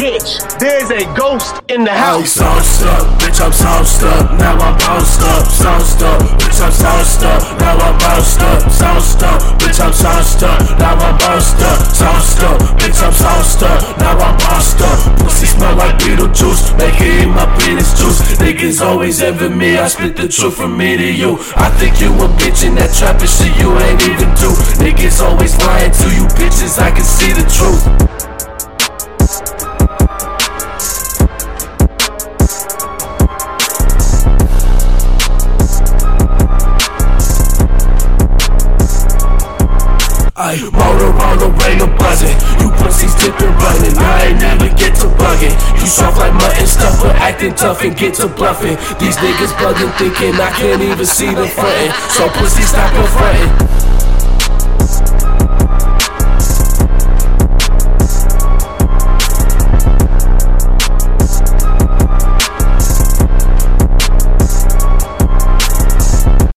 bitch. There's a ghost in the I house. sauced up, bitch, I'm sauced up. Now I'm bounced up, sauced up, bitch, I'm sauced up. Now I'm bounced up, sauced up, bitch, I'm sauced up. Now I'm bounced up, sauced up, bitch, I'm sauced up. Now I'm bounced up. Pussy smell like Beetlejuice, make it eat my penis juice. Niggas always envy me, I spit the truth from me to you. I think you a bitch in that trapping shit you ain't even do. Niggas always lying to you bitches, I can see the truth. I motor on the rain of buzzing. You pussies dipping running, I ain't never get to bugging. You soft like mutton stuffer, acting tough and get to bluffing. These niggas bugging, thinking I can't even see the frontin'. So pussy stop your frontin'.